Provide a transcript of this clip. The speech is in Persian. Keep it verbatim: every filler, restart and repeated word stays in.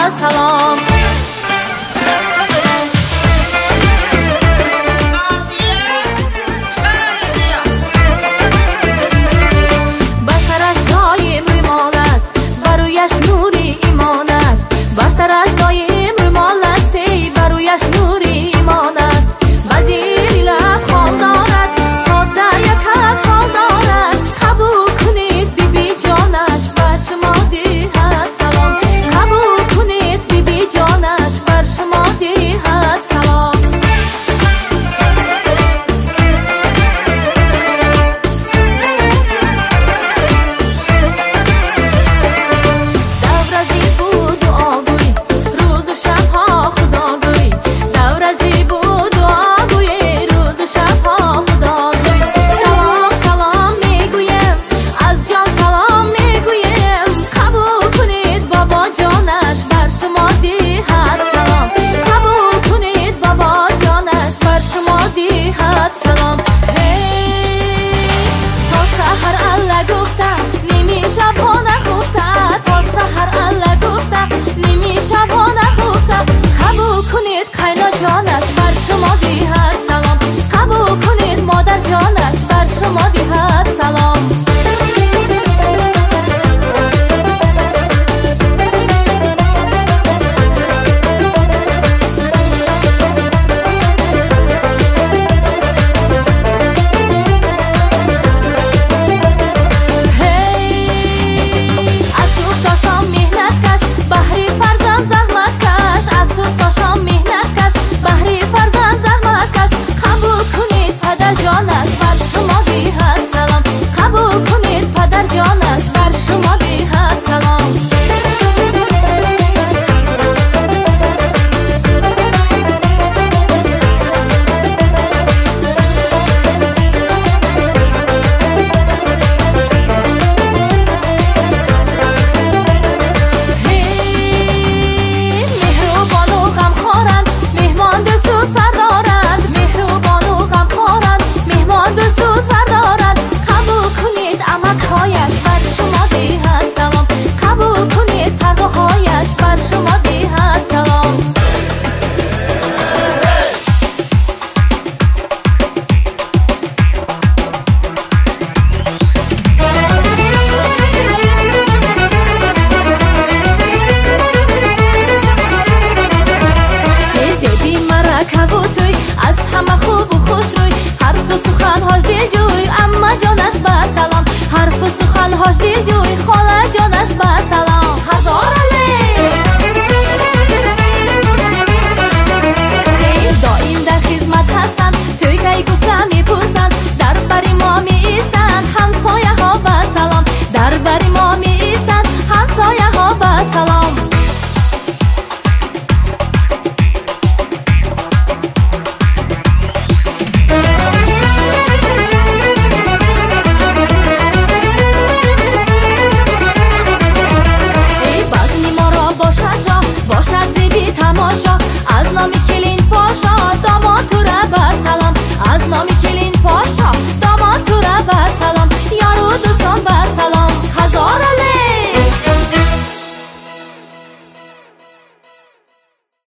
سلام. بر سرش دایم رومال است، بر رویش نوری ایمان است. بر سرش دایم رومال است، بر رویش نوری ایمان است. وزیر لب خال دارد، ساده یک حال دارد. قبول کنید بی بی جانش بر شما دهد سلام. قبول کنید بی بی جانش بر شما دهد سلام. جانش بر شما دهد سلام. قبول کنید مادر جانش بر شما دهد سلام. از همه خوب و خوش روی حرف سخن هاش دل جوی. اما جانش با سلام. حرف سخن هاش دل جوی. خاله جانش با سلام. هزار علی دائم در خدمت هستند. توی که گفتم میپرسند در بری ما می ایستند. همسایه ها با سلام. در بری ما می ایستند. همسایه ها با سلام. باشد زیبی تماشا